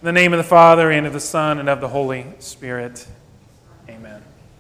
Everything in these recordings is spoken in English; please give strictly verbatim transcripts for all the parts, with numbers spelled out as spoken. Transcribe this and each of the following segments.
In the name of the Father, and of the Son, and of the Holy Spirit. Amen.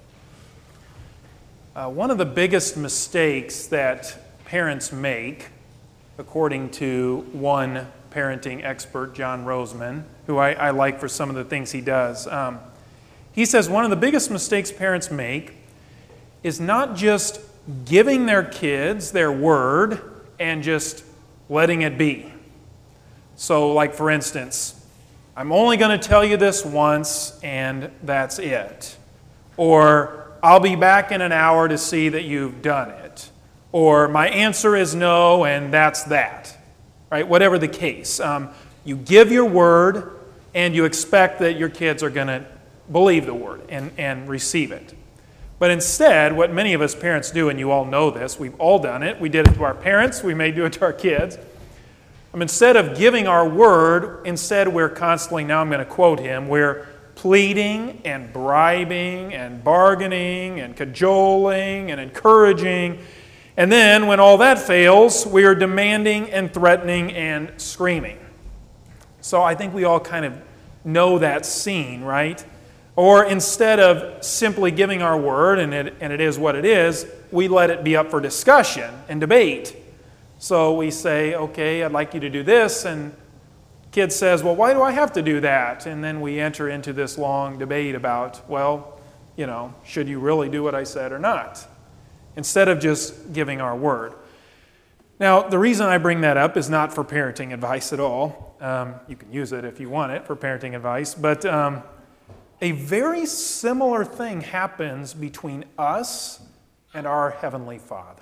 Uh, one of the biggest mistakes that parents make, according to one parenting expert, John Roseman, who I, I like for some of the things he does, um, he says one of the biggest mistakes parents make is not just giving their kids their word and just letting it be. So, like for instance, I'm only going to tell you this once, and that's it. Or, I'll be back in an hour to see that you've done it. Or, my answer is no, and that's that. Right? Whatever the case. Um, you give your word, and you expect that your kids are going to believe the word and, and receive it. But instead, what many of us parents do, and you all know this, we've all done it. We did it to our parents. We may do it to our kids. Um, instead of giving our word, instead we're constantly, now I'm going to quote him, we're pleading and bribing and bargaining and cajoling and encouraging. And then when all that fails, we are demanding and threatening and screaming. So I think we all kind of know that scene, right? Or instead of simply giving our word, and it, and it is what it is, we let it be up for discussion and debate. So we say, okay, I'd like you to do this, and kid says, well, why do I have to do that? And then we enter into this long debate about, well, you know, should you really do what I said or not? Instead of just giving our word. Now, the reason I bring that up is not for parenting advice at all. Um, you can use it if you want it for parenting advice, but um, a very similar thing happens between us and our Heavenly Father.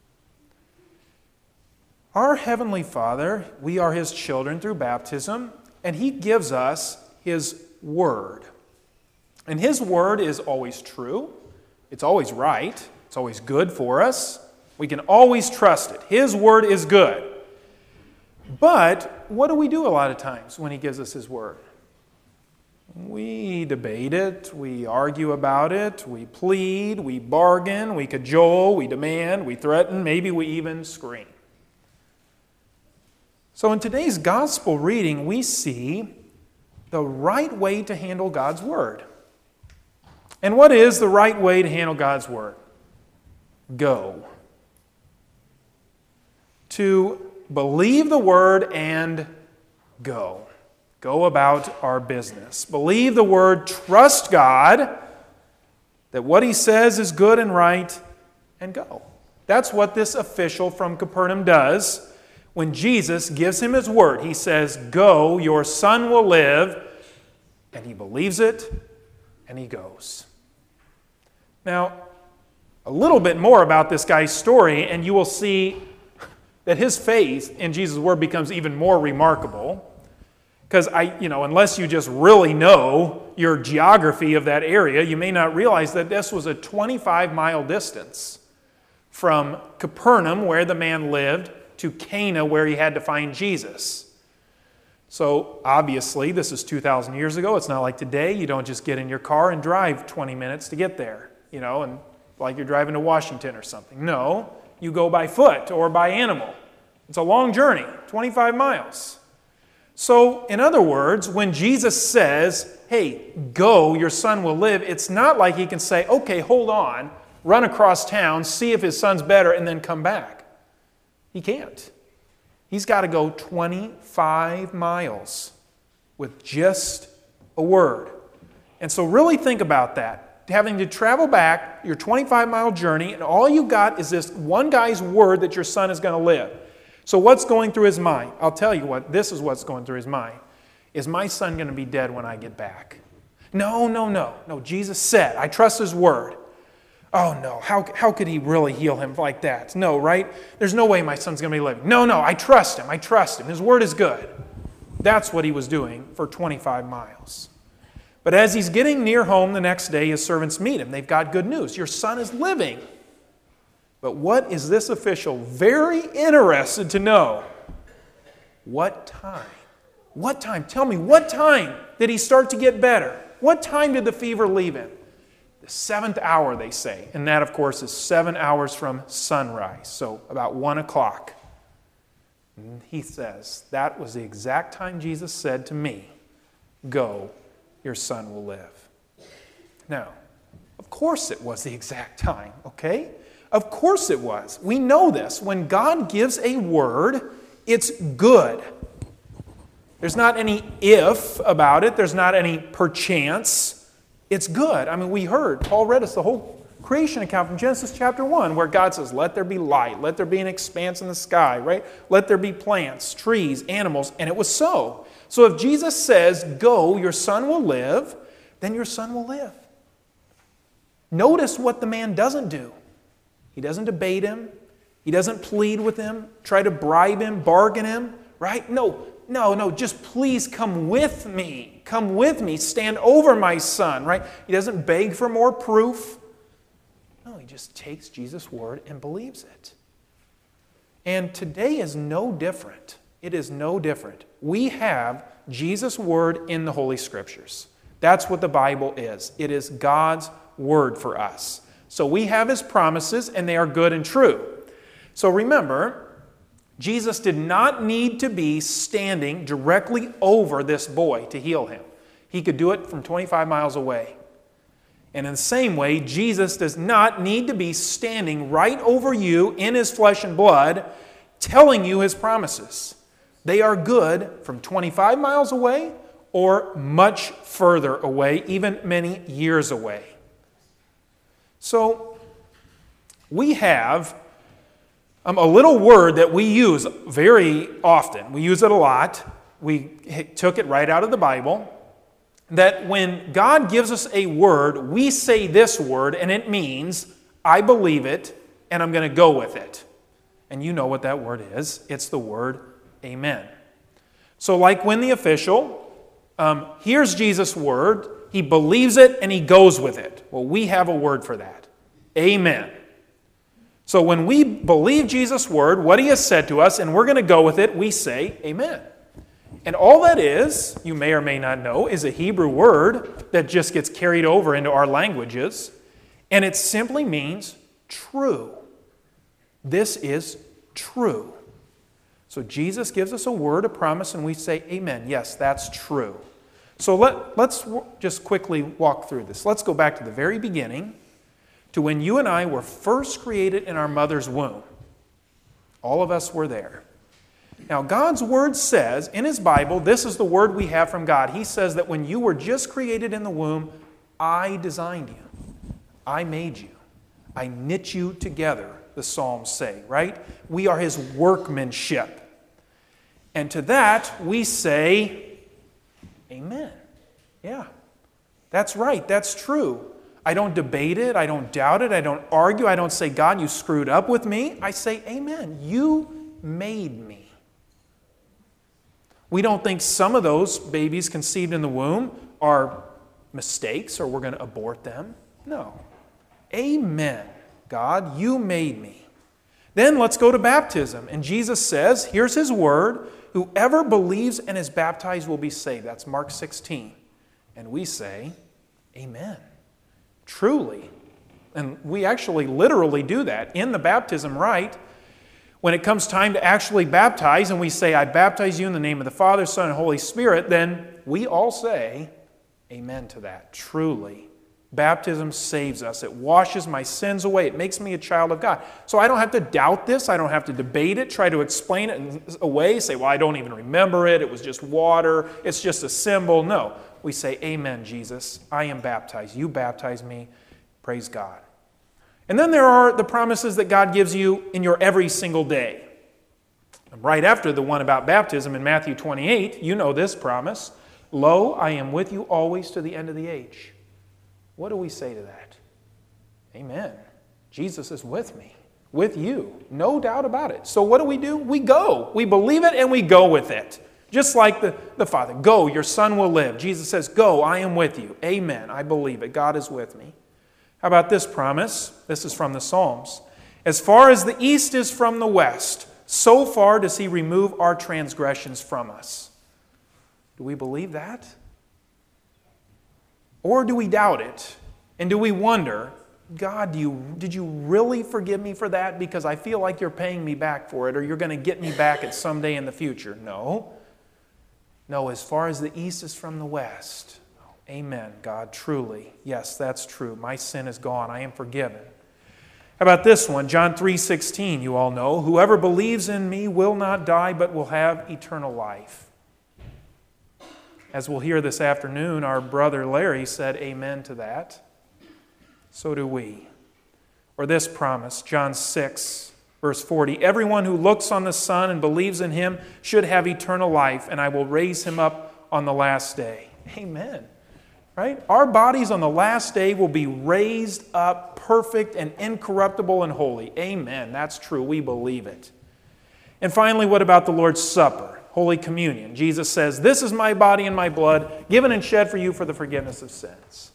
Our Heavenly Father, we are His children through baptism, and He gives us His Word. And His Word is always true. It's always right. It's always good for us. We can always trust it. His Word is good. But what do we do a lot of times when He gives us His Word? We debate it, we argue about it, we plead, we bargain, we cajole, we demand, we threaten, maybe we even scream. So in today's gospel reading, we see the right way to handle God's Word. And what is the right way to handle God's Word? Go. To believe the Word and go. Go about our business. Believe the Word, trust God, that what He says is good and right, and go. That's what this official from Capernaum does. When Jesus gives him His word, He says, go, your son will live, and he believes it, and he goes. Now, a little bit more about this guy's story, and you will see that his faith in Jesus' word becomes even more remarkable. Because, I, you know, unless you just really know your geography of that area, you may not realize that this was a twenty-five mile distance from Capernaum, where the man lived, to Cana, where he had to find Jesus. So, obviously, this is two thousand years ago. It's not like today. You don't just get in your car and drive twenty minutes to get there, you know, and like you're driving to Washington or something. No, you go by foot or by animal. It's a long journey, twenty-five miles. So, in other words, when Jesus says, hey, go, your son will live, it's not like He can say, okay, hold on, run across town, see if his son's better, and then come back. He can't. He's got to go twenty-five miles with just a word. And so really think about that. Having to travel back your twenty-five mile journey, and all you got is this one guy's word that your son is going to live. So what's going through his mind? I'll tell you what, this is what's going through his mind. Is my son going to be dead when I get back? No, no, no. No, Jesus said, I trust His word. Oh, no, how, how could He really heal him like that? No, right? There's no way my son's going to be living. No, no, I trust Him. I trust Him. His word is good. That's what he was doing for twenty-five miles. But as he's getting near home the next day, his servants meet him. They've got good news. Your son is living. But what is this official very interested to know? What time? What time? Tell me, what time did he start to get better? What time did the fever leave him? The seventh hour, they say. And that, of course, is seven hours from sunrise. So about one o'clock. And he says, that was the exact time Jesus said to me, Go, your son will live. Now, of course it was the exact time, okay? Of course it was. We know this. When God gives a word, it's good. There's not any if about it. There's not any perchance. It's good. I mean, we heard, Paul read us the whole creation account from Genesis chapter one, where God says, let there be light, let there be an expanse in the sky, right? Let there be plants, trees, animals, and it was so. So if Jesus says, go, your son will live, then your son will live. Notice what the man doesn't do. He doesn't debate him. He doesn't plead with him, try to bribe him, bargain him, right? No, no, no, just please come with me. Come with me. Stand over my son, right? He doesn't beg for more proof. No, he just takes Jesus' word and believes it. And today is no different. It is no different. We have Jesus' word in the Holy Scriptures. That's what the Bible is. It is God's word for us. So we have His promises, and they are good and true. So remember, Jesus did not need to be standing directly over this boy to heal him. He could do it from twenty-five miles away. And in the same way, Jesus does not need to be standing right over you in His flesh and blood, telling you His promises. They are good from twenty-five miles away or much further away, even many years away. So, we have um, a little word that we use very often. We use it a lot. We took it right out of the Bible. That when God gives us a word, we say this word, and it means, I believe it, and I'm going to go with it. And you know what that word is. It's the word amen. So like when the official um, hears Jesus' word, he believes it and he goes with it. Well, we have a word for that. Amen. So when we believe Jesus' word, what He has said to us, and we're going to go with it, we say amen. And all that is, you may or may not know, is a Hebrew word that just gets carried over into our languages. And it simply means true. This is true. So Jesus gives us a word, a promise, and we say amen. Yes, that's true. So let, let's just quickly walk through this. Let's go back to the very beginning, to when you and I were first created in our mother's womb. All of us were there. Now, God's Word says, in His Bible, this is the word we have from God. He says that when you were just created in the womb, I designed you. I made you. I knit you together, the Psalms say, right? We are His workmanship. And to that, we say, amen. Yeah, that's right. That's true. I don't debate it. I don't doubt it. I don't argue. I don't say, God, you screwed up with me. I say, amen. You made me. We don't think some of those babies conceived in the womb are mistakes or we're going to abort them. No. Amen. God, you made me. Then let's go to baptism. And Jesus says, here's His word, whoever believes and is baptized will be saved. That's Mark sixteen. And we say, amen. Truly. And we actually literally do that in the baptism rite. When it comes time to actually baptize and we say, I baptize you in the name of the Father, Son, and Holy Spirit, then we all say amen to that. Truly. Baptism saves us. It washes my sins away. It makes me a child of God. So I don't have to doubt this. I don't have to debate it, try to explain it away, say, well, I don't even remember it. It was just water. It's just a symbol. No. We say, amen, Jesus. I am baptized. You baptize me. Praise God. And then there are the promises that God gives you in your every single day. Right after the one about baptism in Matthew twenty-eight, you know this promise. Lo, I am with you always to the end of the age. What do we say to that? Amen. Jesus is with me, with you. No doubt about it. So what do we do? We go. We believe it and we go with it. Just like the, the Father. Go, your son will live. Jesus says, go, I am with you. Amen. I believe it. God is with me. How about this promise? This is from the Psalms. As far as the east is from the west, so far does He remove our transgressions from us. Do we believe that? Or do we doubt it? And do we wonder, God, do you, did you really forgive me for that? Because I feel like you're paying me back for it, or you're going to get me back at some day in the future. No. No, as far as the east is from the west. Amen, God, truly. Yes, that's true. My sin is gone. I am forgiven. How about this one? John three sixteen, you all know. Whoever believes in me will not die, but will have eternal life. As we'll hear this afternoon, our brother Larry said amen to that. So do we. Or this promise, John six, verse forty. Everyone who looks on the Son and believes in him should have eternal life, and I will raise him up on the last day. Amen. Right? Our bodies on the last day will be raised up perfect and incorruptible and holy. Amen. That's true. We believe it. And finally, what about the Lord's Supper? Holy Communion. Jesus says, this is my body and my blood, given and shed for you for the forgiveness of sins.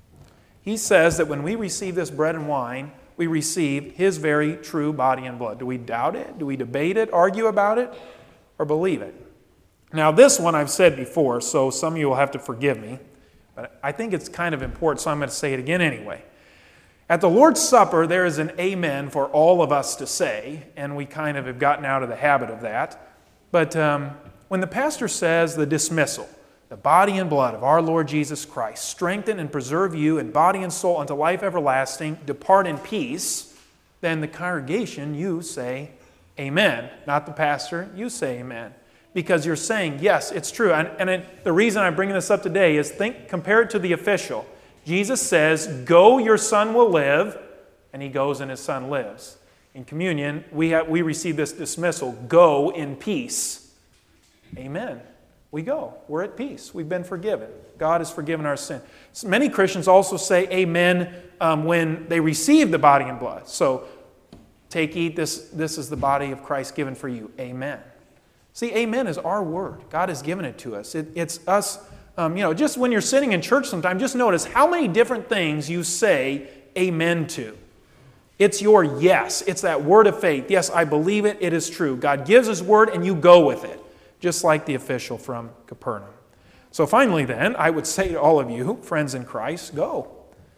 He says that when we receive this bread and wine, we receive his very true body and blood. Do we doubt it? Do we debate it, argue about it, or believe it? Now, this one I've said before, so some of you will have to forgive me, but I think it's kind of important, so I'm going to say it again anyway. At the Lord's Supper, there is an amen for all of us to say, and we kind of have gotten out of the habit of that. But um, when the pastor says the dismissal, the body and blood of our Lord Jesus Christ, strengthen and preserve you in body and soul unto life everlasting, depart in peace, then the congregation, you say amen. Not the pastor, you say amen. Because you're saying, yes, it's true. And, and it, the reason I'm bringing this up today is think, compare it to the official. Jesus says, go, your son will live, and he goes and his son lives. In communion, we, have, we receive this dismissal, go in peace. Amen. We go. We're at peace. We've been forgiven. God has forgiven our sin. So many Christians also say amen um, when they receive the body and blood. So, take, eat, this, this is the body of Christ given for you. Amen. See, amen is our word. God has given it to us. It, it's us, um, you know, just when you're sitting in church sometime, just notice how many different things you say amen to. It's your yes. It's that word of faith. Yes, I believe it. It is true. God gives his word and you go with it, just like the official from Capernaum. So finally then, I would say to all of you, friends in Christ, go.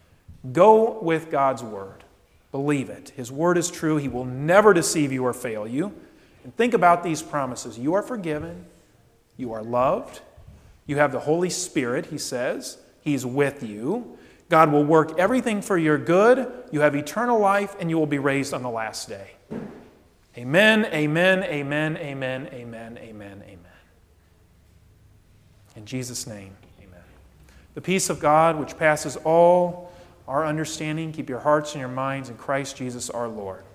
Go with God's word. Believe it. His word is true. He will never deceive you or fail you. And think about these promises. You are forgiven. You are loved. You have the Holy Spirit, he says. He's with you. God will work everything for your good. You have eternal life, and you will be raised on the last day. Amen, amen, amen, amen, amen, amen, amen. In Jesus' name, amen. The peace of God, which passes all our understanding, keep your hearts and your minds in Christ Jesus our Lord.